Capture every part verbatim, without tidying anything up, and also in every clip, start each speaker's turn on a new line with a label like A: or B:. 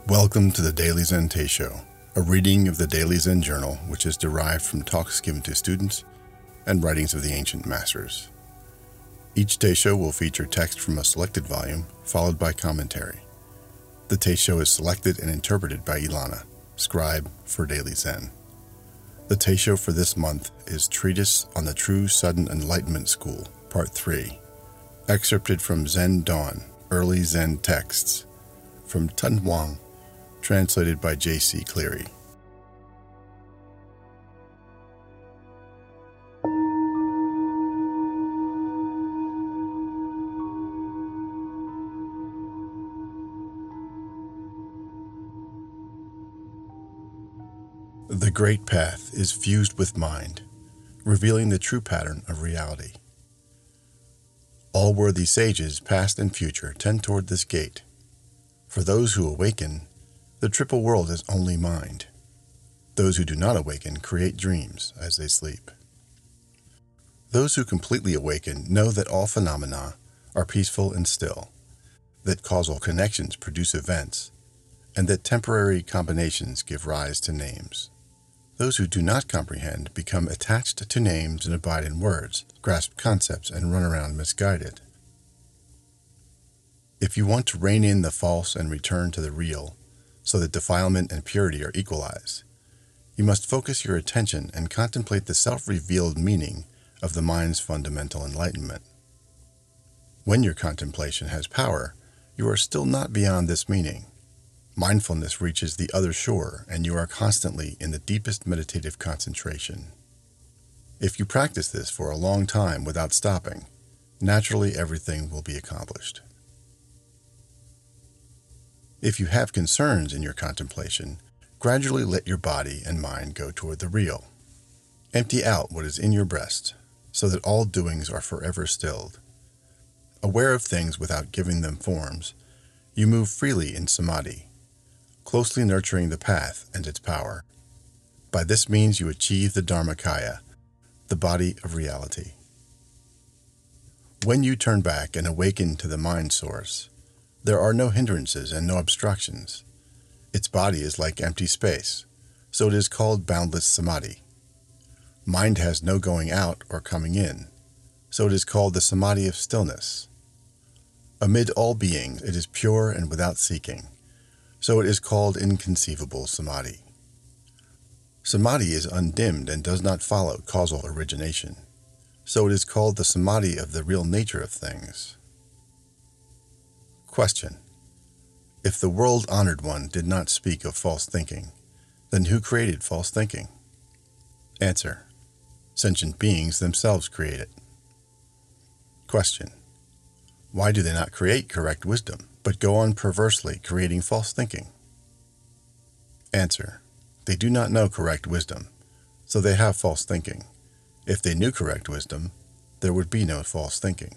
A: Welcome to the Daily Zen Teisho, a reading of the Daily Zen Journal, which is derived from talks given to students and writings of the ancient masters. Each Teisho will feature text from a selected volume, followed by commentary. The Teisho is selected and interpreted by Ilana, scribe for Daily Zen. The Teisho for this month is Treatise on the True Sudden Enlightenment School, Part three, excerpted from Zen Dawn, Early Zen Texts, from Tun Huang, translated by J C Cleary. The Great Path is fused with mind, revealing the true pattern of reality. All worthy sages, past and future, tend toward this gate. For those who awaken, the triple world is only mind. Those who do not awaken create dreams as they sleep. Those who completely awaken know that all phenomena are peaceful and still, that causal connections produce events, and that temporary combinations give rise to names. Those who do not comprehend become attached to names and abide in words, grasp concepts, and run around misguided. If you want to rein in the false and return to the real, so that defilement and purity are equalized, you must focus your attention and contemplate the self-revealed meaning of the mind's fundamental enlightenment. When your contemplation has power, you are still not beyond this meaning. Mindfulness reaches the other shore, and you are constantly in the deepest meditative concentration. If you practice this for a long time without stopping, naturally everything will be accomplished. If you have concerns in your contemplation, gradually let your body and mind go toward the real. Empty out what is in your breast, so that all doings are forever stilled. Aware of things without giving them forms, you move freely in samadhi, closely nurturing the path and its power. By this means you achieve the Dharmakaya, the body of reality. When you turn back and awaken to the mind source, there are no hindrances and no obstructions. Its body is like empty space, so it is called boundless samadhi. Mind has no going out or coming in, so it is called the samadhi of stillness. Amid all beings, it is pure and without seeking, so it is called inconceivable samadhi. Samadhi is undimmed and does not follow causal origination, so it is called the samadhi of the real nature of things. Question. If the world-honored one did not speak of false thinking, then who created false thinking? Answer. Sentient beings themselves create it. Question. Why do they not create correct wisdom, but go on perversely creating false thinking? Answer. They do not know correct wisdom, so they have false thinking. If they knew correct wisdom, there would be no false thinking.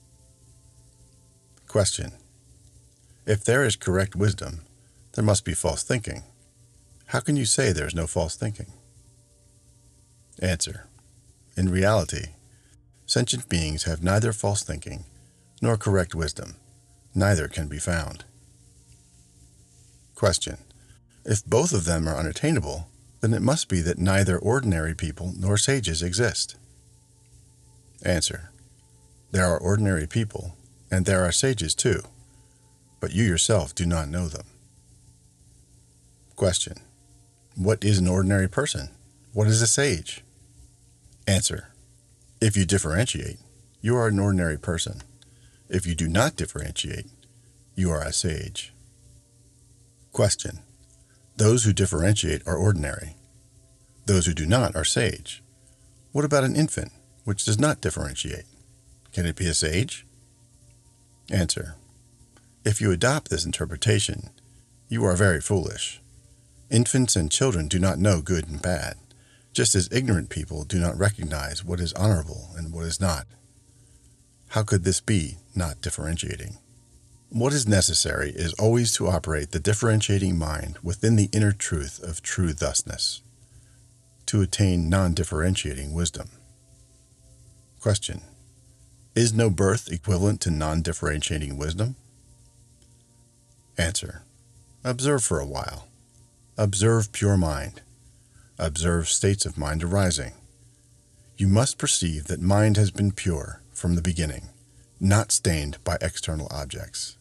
A: Question. If there is correct wisdom, there must be false thinking. How can you say there is no false thinking? Answer. In reality, sentient beings have neither false thinking nor correct wisdom. Neither can be found. Question. If both of them are unattainable, then it must be that neither ordinary people nor sages exist. Answer. There are ordinary people, and there are sages too, but you yourself do not know them. Question. What is an ordinary person? What is a sage? Answer. If you differentiate, you are an ordinary person. If you do not differentiate, you are a sage. Question. Those who differentiate are ordinary. Those who do not are sage. What about an infant, which does not differentiate? Can it be a sage? Answer. If you adopt this interpretation, you are very foolish. Infants and children do not know good and bad, just as ignorant people do not recognize what is honorable and what is not. How could this be not differentiating? What is necessary is always to operate the differentiating mind within the inner truth of true thusness, to attain non-differentiating wisdom. Question. Is no birth equivalent to non-differentiating wisdom? Answer. Observe for a while. Observe pure mind. Observe states of mind arising. You must perceive that mind has been pure from the beginning, not stained by external objects.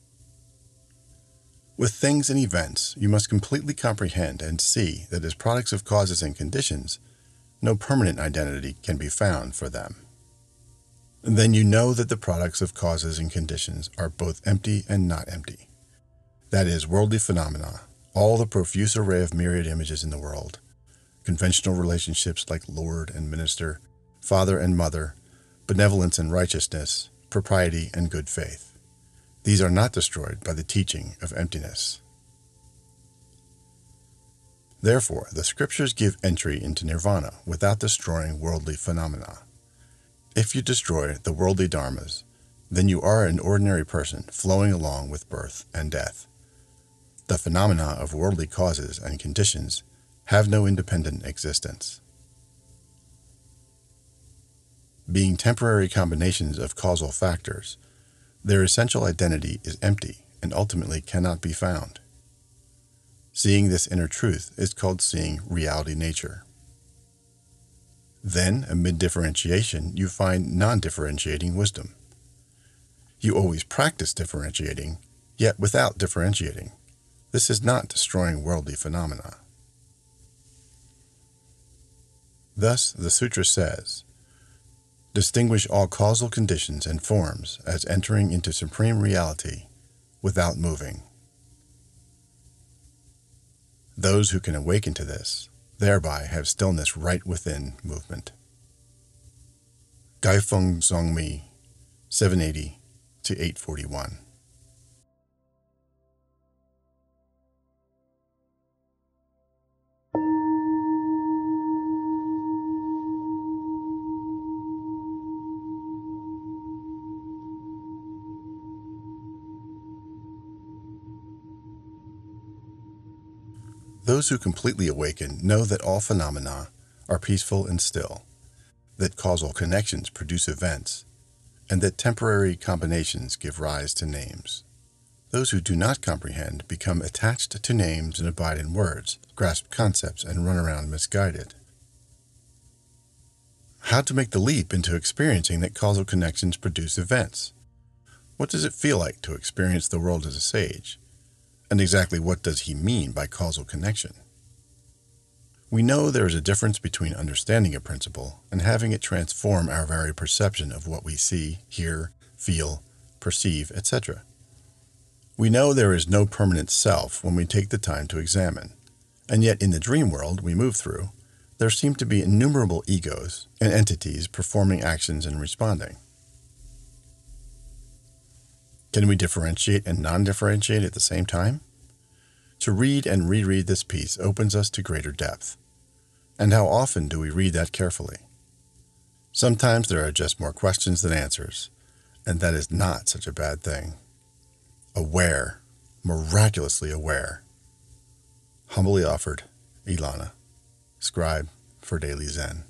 A: With things and events, you must completely comprehend and see that as products of causes and conditions, no permanent identity can be found for them. Then you know that the products of causes and conditions are both empty and not empty. That is, worldly phenomena, all the profuse array of myriad images in the world, conventional relationships like lord and minister, father and mother, benevolence and righteousness, propriety and good faith. These are not destroyed by the teaching of emptiness. Therefore, the scriptures give entry into nirvana without destroying worldly phenomena. If you destroy the worldly dharmas, then you are an ordinary person flowing along with birth and death. The phenomena of worldly causes and conditions have no independent existence. Being temporary combinations of causal factors, their essential identity is empty and ultimately cannot be found. Seeing this inner truth is called seeing reality nature. Then, amid differentiation, you find non-differentiating wisdom. You always practice differentiating, yet without differentiating. This is not destroying worldly phenomena. Thus, the sutra says, distinguish all causal conditions and forms as entering into supreme reality without moving. Those who can awaken to this, thereby have stillness right within movement. Gaifeng Zongmi, seven eighty to eight forty-one. Those who completely awaken know that all phenomena are peaceful and still, that causal connections produce events, and that temporary combinations give rise to names. Those who do not comprehend become attached to names and abide in words, grasp concepts, and run around misguided. How to make the leap into experiencing that causal connections produce events? What does it feel like to experience the world as a sage? And exactly what does he mean by causal connection? We know there is a difference between understanding a principle and having it transform our very perception of what we see, hear, feel, perceive, et cetera. We know there is no permanent self when we take the time to examine, and yet in the dream world we move through, there seem to be innumerable egos and entities performing actions and responding. Can we differentiate and non-differentiate at the same time? To read and reread this piece opens us to greater depth. And how often do we read that carefully? Sometimes there are just more questions than answers, and that is not such a bad thing. Aware, miraculously aware. Humbly offered, Ilana, scribe for Daily Zen.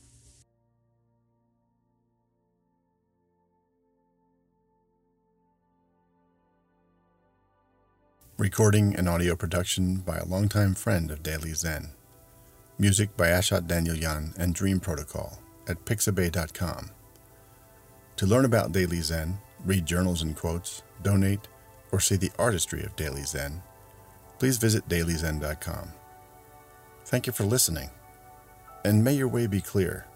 A: Recording and audio production by a longtime friend of Daily Zen. Music by Ashat Danielyan and Dream Protocol at pixabay dot com. To learn about Daily Zen, read journals and quotes, donate, or see the artistry of Daily Zen, please visit daily zen dot com. Thank you for listening, and may your way be clear.